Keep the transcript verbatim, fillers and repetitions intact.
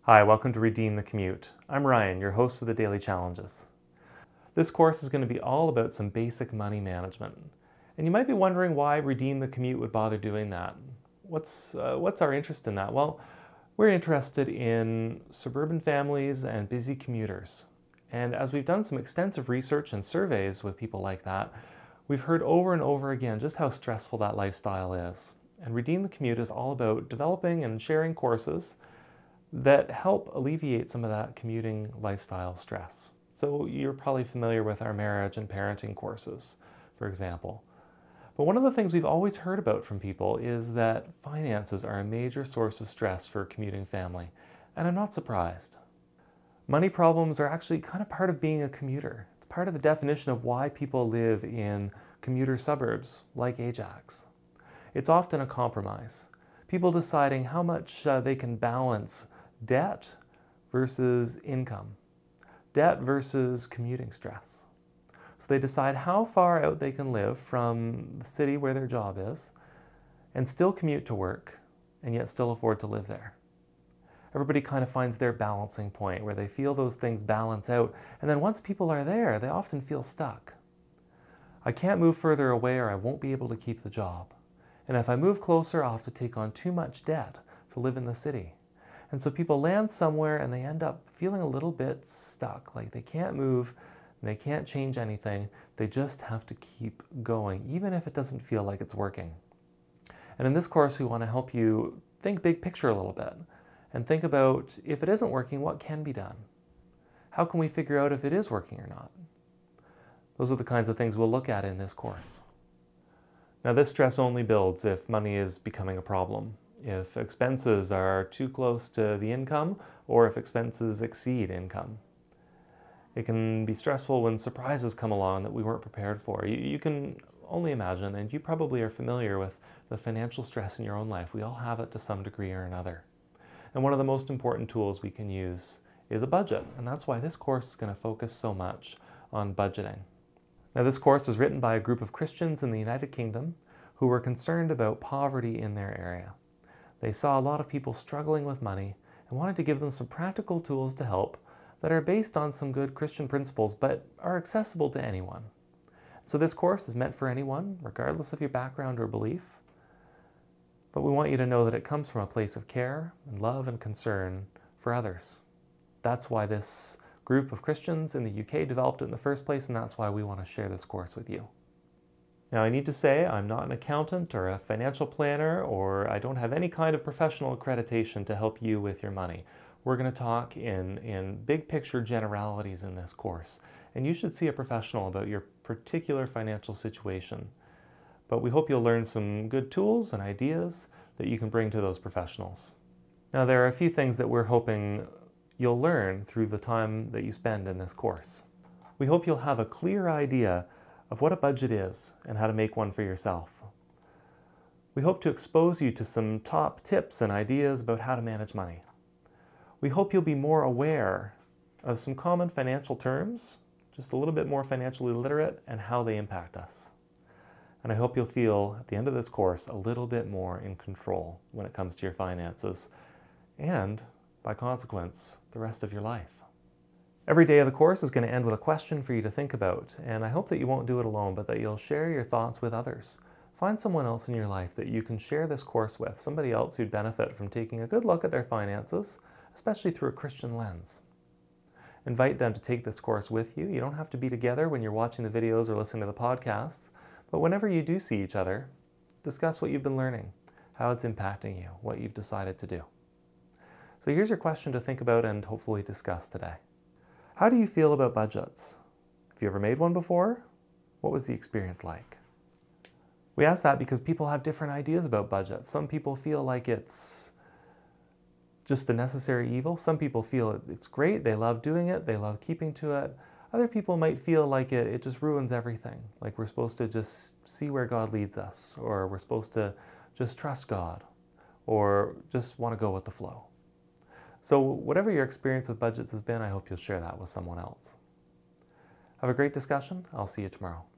Hi, welcome to Redeem the Commute. I'm Ryan, your host for the Daily Challenges. This course is going to be all about some basic money management. And you might be wondering why Redeem the Commute would bother doing that. What's, uh, what's our interest in that? Well, we're interested in suburban families and busy commuters. And as we've done some extensive research and surveys with people like that, we've heard over and over again just how stressful that lifestyle is. And Redeem the Commute is all about developing and sharing courses that help alleviate some of that commuting lifestyle stress. So you're probably familiar with our marriage and parenting courses, for example. But one of the things we've always heard about from people is that finances are a major source of stress for a commuting family, and I'm not surprised. Money problems are actually kind of part of being a commuter. It's part of the definition of why people live in commuter suburbs like Ajax. It's often a compromise. People deciding how much uh, they can balance debt versus income, debt versus commuting stress. So they decide how far out they can live from the city where their job is and still commute to work and yet still afford to live there. Everybody kind of finds their balancing point where they feel those things balance out, and then once people are there, they often feel stuck. I can't move further away or I won't be able to keep the job. And if I move closer, I'll have to take on too much debt to live in the city. And so people land somewhere and they end up feeling a little bit stuck, like they can't move, they can't change anything, they just have to keep going, even if it doesn't feel like it's working. And in this course, we want to help you think big picture a little bit and think about, if it isn't working, what can be done? How can we figure out if it is working or not? Those are the kinds of things we'll look at in this course. Now, this stress only builds if money is becoming a problem, if expenses are too close to the income, or if expenses exceed income. It can be stressful when surprises come along that we weren't prepared for. You, you can only imagine, and you probably are familiar with the financial stress in your own life. We all have it to some degree or another. And one of the most important tools we can use is a budget, and that's why this course is going to focus so much on budgeting. Now, this course was written by a group of Christians in the United Kingdom who were concerned about poverty in their area. They saw a lot of people struggling with money and wanted to give them some practical tools to help that are based on some good Christian principles but are accessible to anyone. So this course is meant for anyone, regardless of your background or belief. But we want you to know that it comes from a place of care and love and concern for others. That's why this group of Christians in the U K developed it in the first place, and that's why we want to share this course with you. Now, I need to say I'm not an accountant or a financial planner, or I don't have any kind of professional accreditation to help you with your money. We're going to talk in, in big picture generalities in this course, and you should see a professional about your particular financial situation. But we hope you'll learn some good tools and ideas that you can bring to those professionals. Now, there are a few things that we're hoping you'll learn through the time that you spend in this course. We hope you'll have a clear idea of what a budget is and how to make one for yourself. We hope to expose you to some top tips and ideas about how to manage money. We hope you'll be more aware of some common financial terms, just a little bit more financially literate, and how they impact us. And I hope you'll feel, at the end of this course, a little bit more in control when it comes to your finances, and, by consequence, the rest of your life. Every day of the course is going to end with a question for you to think about, and I hope that you won't do it alone, but that you'll share your thoughts with others. Find someone else in your life that you can share this course with, somebody else who'd benefit from taking a good look at their finances, especially through a Christian lens. Invite them to take this course with you. You don't have to be together when you're watching the videos or listening to the podcasts, but whenever you do see each other, discuss what you've been learning, how it's impacting you, what you've decided to do. So here's your question to think about and hopefully discuss today. How do you feel about budgets? Have you ever made one before? What was the experience like? We ask that because people have different ideas about budgets. Some people feel like it's just a necessary evil. Some people feel it's great, they love doing it, they love keeping to it. Other people might feel like it, it just ruins everything, like we're supposed to just see where God leads us, or we're supposed to just trust God, or just want to go with the flow. So whatever your experience with budgets has been, I hope you'll share that with someone else. Have a great discussion. I'll see you tomorrow.